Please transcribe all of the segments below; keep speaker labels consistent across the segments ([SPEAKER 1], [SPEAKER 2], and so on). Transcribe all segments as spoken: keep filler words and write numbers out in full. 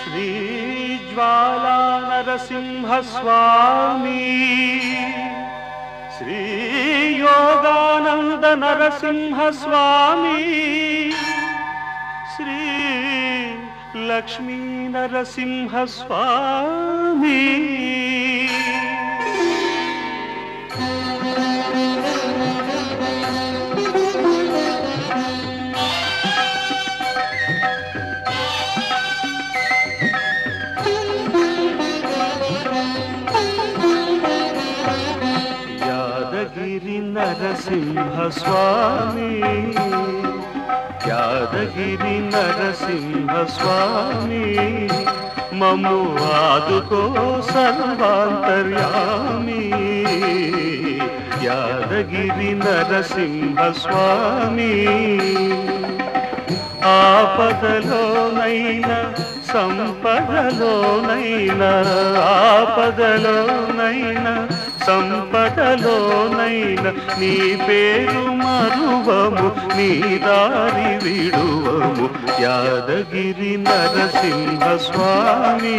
[SPEAKER 1] श्रीज्वाला नरसिंहस्वामी श्री योगानंद नरसिंहस्वामी श्री लक्ष्मी नरसिंहस्वामी यादगिरि नरसिंहस्वामी यादगिरि नरसिंहस्वामी ममु आदुको सर्वांतर्यामी यादगिरि नरसिंहस्वामी ఆపదలోనైనా సంపదలోనైనా ఆపదలోనైనా సంపదలోనైనా నీ పేరు మరువము నీ దారి విడువము యాదగిరి నరసింహస్వామి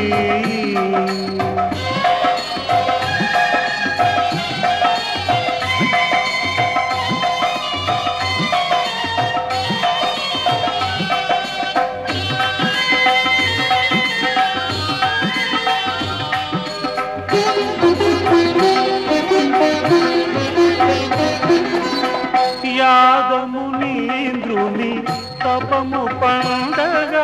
[SPEAKER 1] యాదమునీంద్రుని తపము పండగా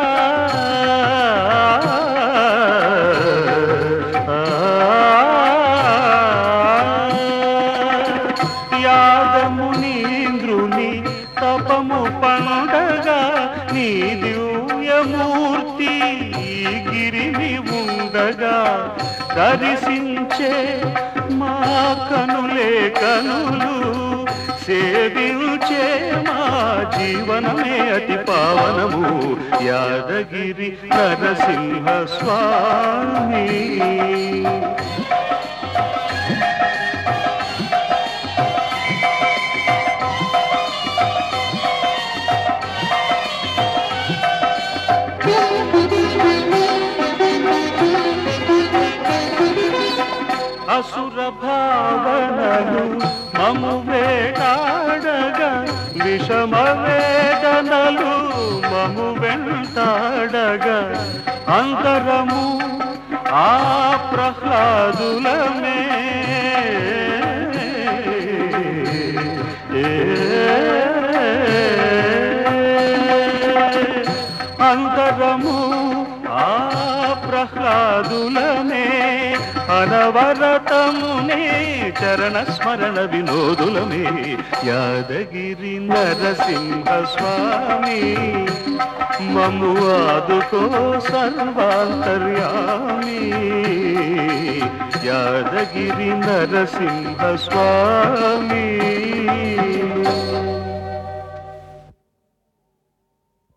[SPEAKER 1] యాదమునీంద్రుని తపము పండగా నీ దివ్యమూర్తి గిరిని ఉండగా దర్శించే మా కనులే కనులు సేవించే మా జీవనమే అతి పావనము యాదగిరి నరసింహ స్వామి అసుర భావనలు మము వేటాడగా విషమ వేదనలు మము వెంటాడగా అంతరము ఆ ప్రహ్లాదులమే అంతరము ఆ ప్రహ్లాదులమే అనవరతమునే చరణ స్మరణ వినోదులమే యాదగిరి నరసింహ స్వామి మమ్ము ఆదుకో సర్వాంతర్యామి యాదగిరి నరసింహ స్వామి